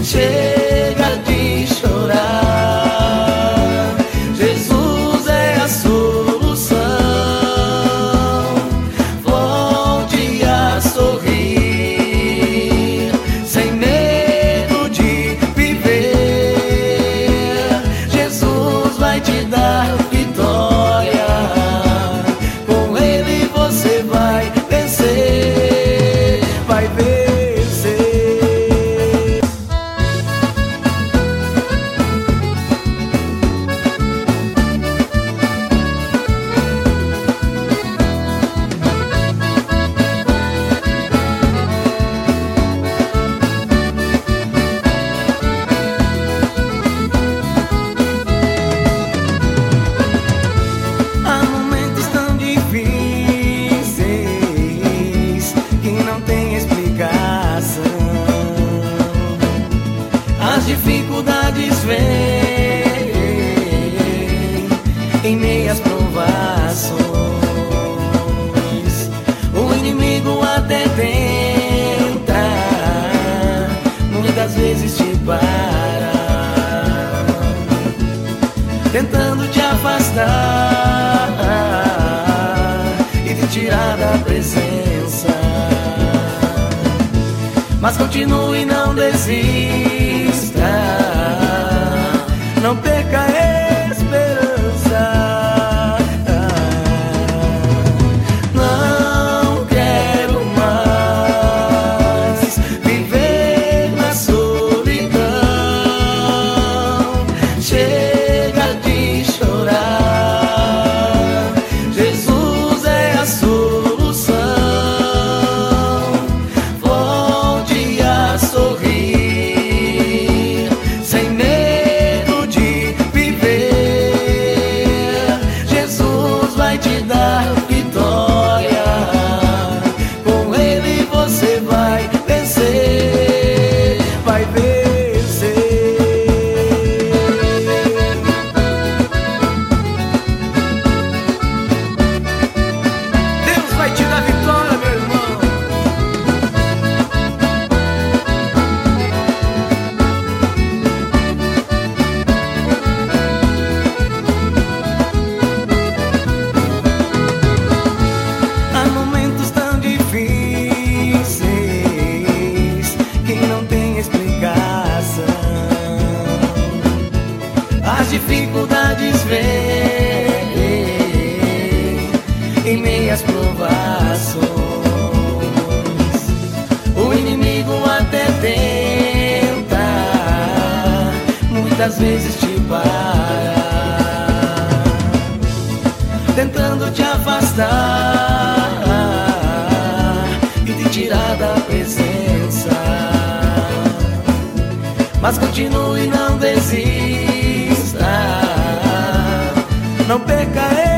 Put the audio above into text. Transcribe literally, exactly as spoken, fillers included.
chega de chorar. Jesus é a solução. Volte a sorrir, sem medo de viver. Jesus vai te dar vitória. Com Ele você vai vencer, vai vencer. As dificuldades vêm em meias provações. O inimigo até tenta, muitas vezes te para, tentando te afastar e te tirar da presença. Mas continue e não desista, não perca a esperança. Não quero mais viver na solidão. Chega de chorar, Jesus é a solução. Volte a sorrir, sem medo de viver. Jesus vai te dar vitória. Com Ele você vai vencer, vai vencer. Deus vai te dar vitória, meu irmão. Há momentos tão difíceis que não tem explicação. As dificuldades vêm em meias provações. O inimigo até tenta, muitas vezes te para, tentando te afastar e te tirar da presença. Mas continue e não desista, não perca